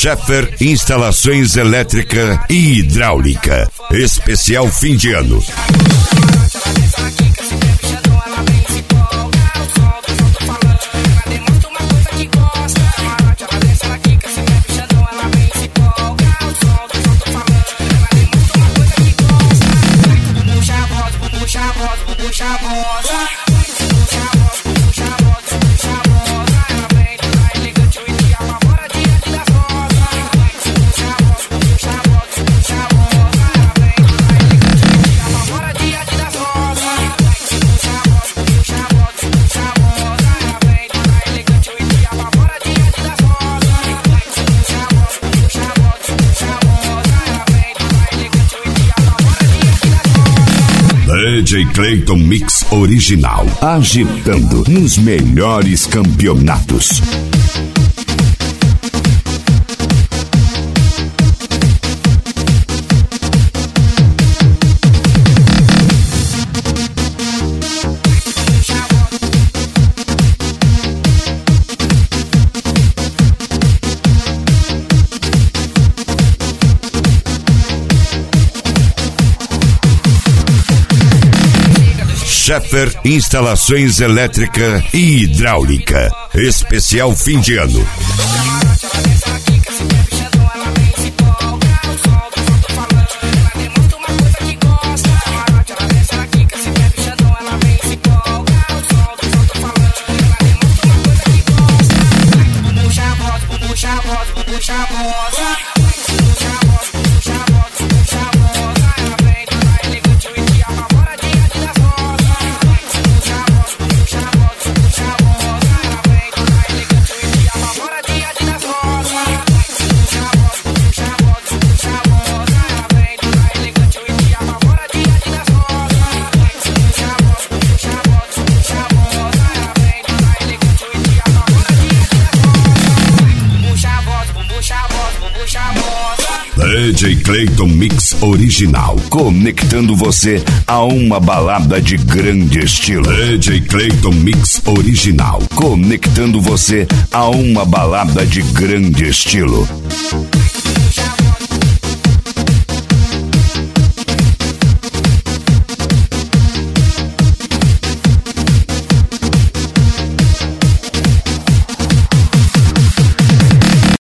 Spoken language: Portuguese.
Scheffer Instalações Elétrica e Hidráulica. Especial fim de ano. DJ Clayton Mix Original, agitando nos melhores campeonatos. Scheffer Instalações Elétrica e Hidráulica. Especial fim de ano. DJ Clayton Mix Original, conectando você a uma balada de grande estilo. DJ Clayton Mix Original, conectando você a uma balada de grande estilo.